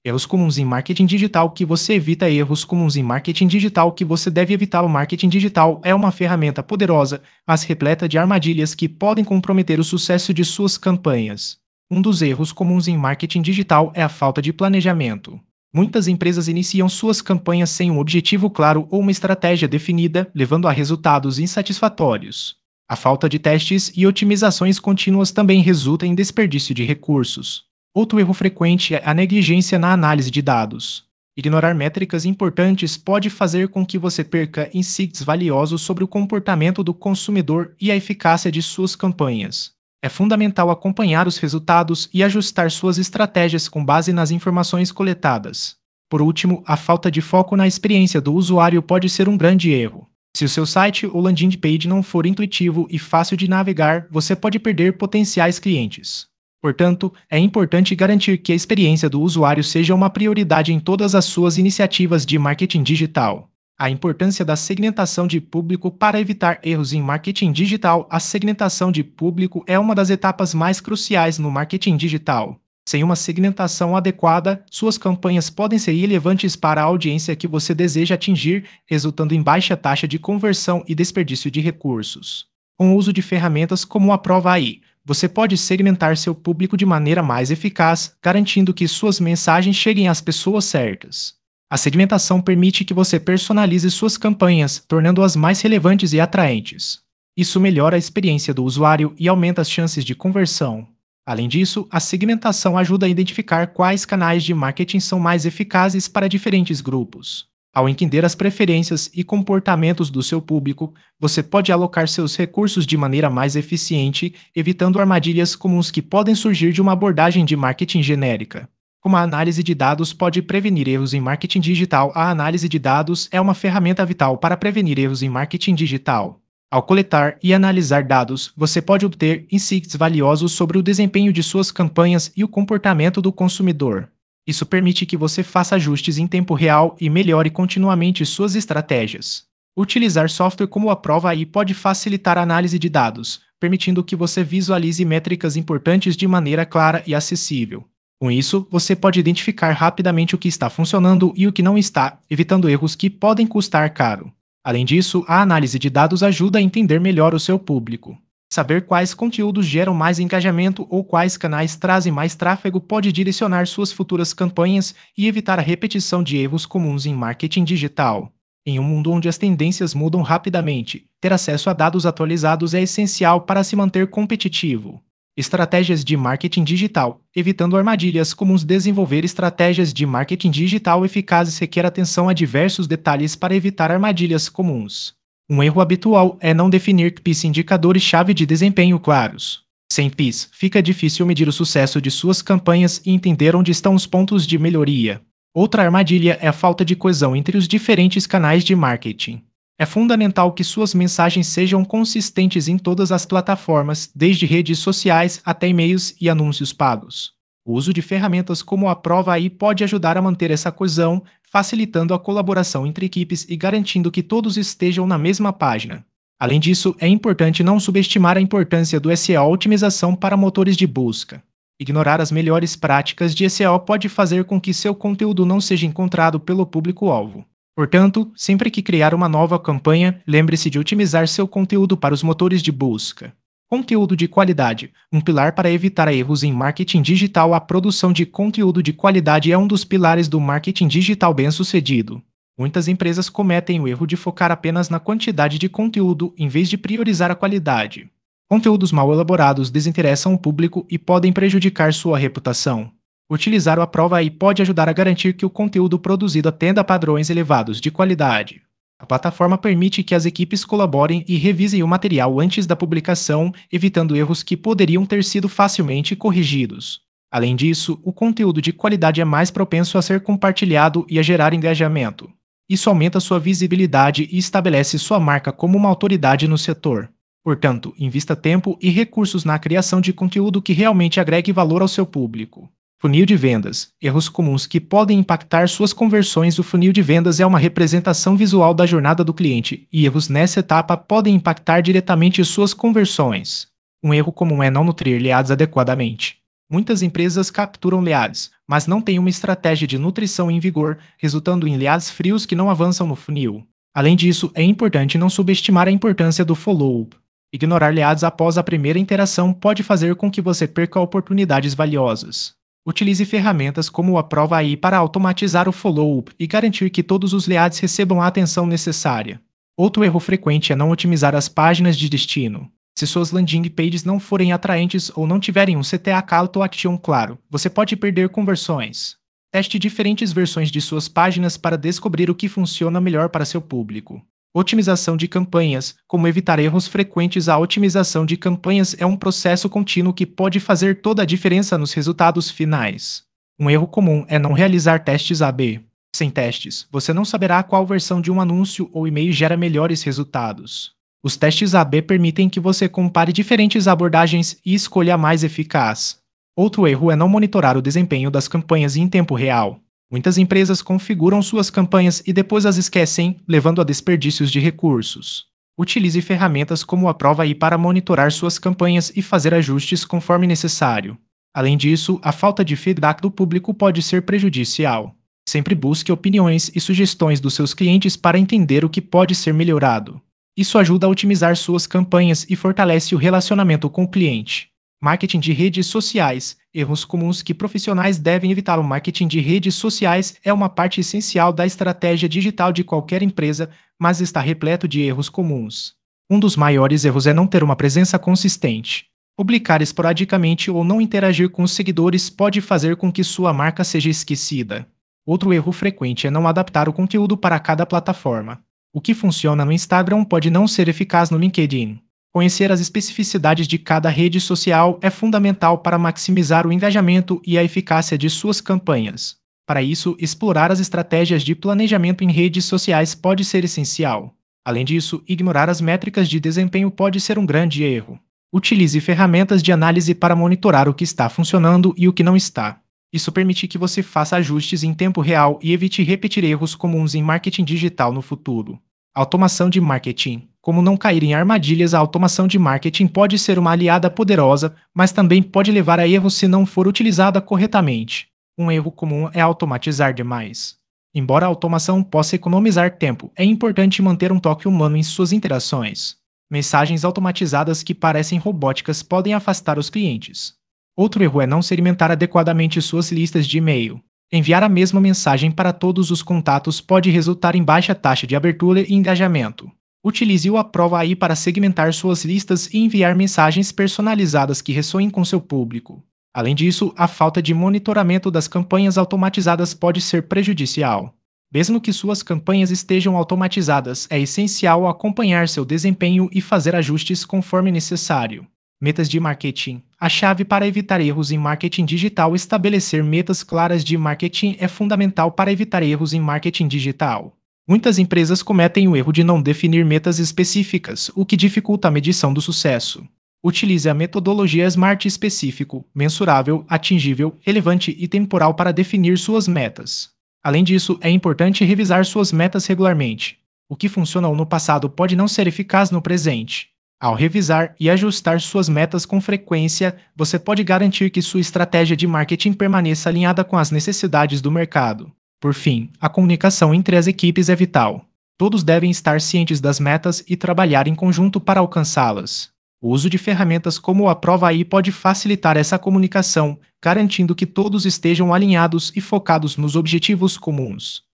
Erros comuns em marketing digital que você evita. Erros comuns em marketing digital que você deve evitar. O marketing digital é uma ferramenta poderosa, mas repleta de armadilhas que podem comprometer o sucesso de suas campanhas. Um dos erros comuns em marketing digital é a falta de planejamento. Muitas empresas iniciam suas campanhas sem um objetivo claro ou uma estratégia definida, levando a resultados insatisfatórios. A falta de testes e otimizações contínuas também resulta em desperdício de recursos. Outro erro frequente é a negligência na análise de dados. Ignorar métricas importantes pode fazer com que você perca insights valiosos sobre o comportamento do consumidor e a eficácia de suas campanhas. É fundamental acompanhar os resultados e ajustar suas estratégias com base nas informações coletadas. Por último, a falta de foco na experiência do usuário pode ser um grande erro. Se o seu site ou landing page não for intuitivo e fácil de navegar, você pode perder potenciais clientes. Portanto, é importante garantir que a experiência do usuário seja uma prioridade em todas as suas iniciativas de marketing digital. A importância da segmentação de público para evitar erros em marketing digital. A segmentação de público é uma das etapas mais cruciais no marketing digital. Sem uma segmentação adequada, suas campanhas podem ser irrelevantes para a audiência que você deseja atingir, resultando em baixa taxa de conversão e desperdício de recursos. Com o uso de ferramentas como a Prova AI, você pode segmentar seu público de maneira mais eficaz, garantindo que suas mensagens cheguem às pessoas certas. A segmentação permite que você personalize suas campanhas, tornando-as mais relevantes e atraentes. Isso melhora a experiência do usuário e aumenta as chances de conversão. Além disso, a segmentação ajuda a identificar quais canais de marketing são mais eficazes para diferentes grupos. Ao entender as preferências e comportamentos do seu público, você pode alocar seus recursos de maneira mais eficiente, evitando armadilhas comuns que podem surgir de uma abordagem de marketing genérica. Como a análise de dados pode prevenir erros em marketing digital. A análise de dados é uma ferramenta vital para prevenir erros em marketing digital. Ao coletar e analisar dados, você pode obter insights valiosos sobre o desempenho de suas campanhas e o comportamento do consumidor. Isso permite que você faça ajustes em tempo real e melhore continuamente suas estratégias. Utilizar software como a Prova AI pode facilitar a análise de dados, permitindo que você visualize métricas importantes de maneira clara e acessível. Com isso, você pode identificar rapidamente o que está funcionando e o que não está, evitando erros que podem custar caro. Além disso, a análise de dados ajuda a entender melhor o seu público. Saber quais conteúdos geram mais engajamento ou quais canais trazem mais tráfego pode direcionar suas futuras campanhas e evitar a repetição de erros comuns em marketing digital. Em um mundo onde as tendências mudam rapidamente, ter acesso a dados atualizados é essencial para se manter competitivo. Estratégias de marketing digital. Evitando armadilhas comuns. Desenvolver estratégias de marketing digital eficazes requer atenção a diversos detalhes para evitar armadilhas comuns. Um erro habitual é não definir KPIs, indicadores-chave de desempenho claros. Sem KPIs, fica difícil medir o sucesso de suas campanhas e entender onde estão os pontos de melhoria. Outra armadilha é a falta de coesão entre os diferentes canais de marketing. É fundamental que suas mensagens sejam consistentes em todas as plataformas, desde redes sociais até e-mails e anúncios pagos. O uso de ferramentas como a Prova AI pode ajudar a manter essa coesão, facilitando a colaboração entre equipes e garantindo que todos estejam na mesma página. Além disso, é importante não subestimar a importância do SEO otimização para motores de busca. Ignorar as melhores práticas de SEO pode fazer com que seu conteúdo não seja encontrado pelo público-alvo. Portanto, sempre que criar uma nova campanha, lembre-se de otimizar seu conteúdo para os motores de busca. Conteúdo de qualidade. Um pilar para evitar erros em marketing digital. A produção de conteúdo de qualidade é um dos pilares do marketing digital bem-sucedido. Muitas empresas cometem o erro de focar apenas na quantidade de conteúdo em vez de priorizar a qualidade. Conteúdos mal elaborados desinteressam o público e podem prejudicar sua reputação. Utilizar a Prova AI pode ajudar a garantir que o conteúdo produzido atenda a padrões elevados de qualidade. A plataforma permite que as equipes colaborem e revisem o material antes da publicação, evitando erros que poderiam ter sido facilmente corrigidos. Além disso, o conteúdo de qualidade é mais propenso a ser compartilhado e a gerar engajamento. Isso aumenta sua visibilidade e estabelece sua marca como uma autoridade no setor. Portanto, invista tempo e recursos na criação de conteúdo que realmente agregue valor ao seu público. Funil de vendas. Erros comuns que podem impactar suas conversões. O funil de vendas é uma representação visual da jornada do cliente, e erros nessa etapa podem impactar diretamente suas conversões. Um erro comum é não nutrir leads adequadamente. Muitas empresas capturam leads, mas não têm uma estratégia de nutrição em vigor, resultando em leads frios que não avançam no funil. Além disso, é importante não subestimar a importância do follow-up. Ignorar leads após a primeira interação pode fazer com que você perca oportunidades valiosas. Utilize ferramentas como a Prova AI para automatizar o follow-up e garantir que todos os leads recebam a atenção necessária. Outro erro frequente é não otimizar as páginas de destino. Se suas landing pages não forem atraentes ou não tiverem um CTA Call to Action claro, você pode perder conversões. Teste diferentes versões de suas páginas para descobrir o que funciona melhor para seu público. Otimização de campanhas. Como evitar erros frequentes? A otimização de campanhas é um processo contínuo que pode fazer toda a diferença nos resultados finais. Um erro comum é não realizar testes A/B. Sem testes, você não saberá qual versão de um anúncio ou e-mail gera melhores resultados. Os testes A/B permitem que você compare diferentes abordagens e escolha a mais eficaz. Outro erro é não monitorar o desempenho das campanhas em tempo real. Muitas empresas configuram suas campanhas e depois as esquecem, levando a desperdícios de recursos. Utilize ferramentas como a Prova AI para monitorar suas campanhas e fazer ajustes conforme necessário. Além disso, a falta de feedback do público pode ser prejudicial. Sempre busque opiniões e sugestões dos seus clientes para entender o que pode ser melhorado. Isso ajuda a otimizar suas campanhas e fortalece o relacionamento com o cliente. Marketing de redes sociais. Erros comuns que profissionais devem evitar. O marketing de redes sociais é uma parte essencial da estratégia digital de qualquer empresa, mas está repleto de erros comuns. Um dos maiores erros é não ter uma presença consistente. Publicar esporadicamente ou não interagir com os seguidores pode fazer com que sua marca seja esquecida. Outro erro frequente é não adaptar o conteúdo para cada plataforma. O que funciona no Instagram pode não ser eficaz no LinkedIn. Conhecer as especificidades de cada rede social é fundamental para maximizar o engajamento e a eficácia de suas campanhas. Para isso, explorar as estratégias de planejamento em redes sociais pode ser essencial. Além disso, ignorar as métricas de desempenho pode ser um grande erro. Utilize ferramentas de análise para monitorar o que está funcionando e o que não está. Isso permite que você faça ajustes em tempo real e evite repetir erros comuns em marketing digital no futuro. Automação de marketing. Como não cair em armadilhas, a automação de marketing pode ser uma aliada poderosa, mas também pode levar a erros se não for utilizada corretamente. Um erro comum é automatizar demais. Embora a automação possa economizar tempo, é importante manter um toque humano em suas interações. Mensagens automatizadas que parecem robóticas podem afastar os clientes. Outro erro é não segmentar adequadamente suas listas de e-mail. Enviar a mesma mensagem para todos os contatos pode resultar em baixa taxa de abertura e engajamento. Utilize o Prova AI para segmentar suas listas e enviar mensagens personalizadas que ressoem com seu público. Além disso, a falta de monitoramento das campanhas automatizadas pode ser prejudicial. Mesmo que suas campanhas estejam automatizadas, é essencial acompanhar seu desempenho e fazer ajustes conforme necessário. Metas de marketing. A chave para evitar erros em marketing digital. Estabelecer metas claras de marketing é fundamental para evitar erros em marketing digital. Muitas empresas cometem o erro de não definir metas específicas, o que dificulta a medição do sucesso. Utilize a metodologia SMART específico, mensurável, atingível, relevante e temporal para definir suas metas. Além disso, é importante revisar suas metas regularmente. O que funcionou no passado pode não ser eficaz no presente. Ao revisar e ajustar suas metas com frequência, você pode garantir que sua estratégia de marketing permaneça alinhada com as necessidades do mercado. Por fim, a comunicação entre as equipes é vital. Todos devem estar cientes das metas e trabalhar em conjunto para alcançá-las. O uso de ferramentas como a Prova AI pode facilitar essa comunicação, garantindo que todos estejam alinhados e focados nos objetivos comuns.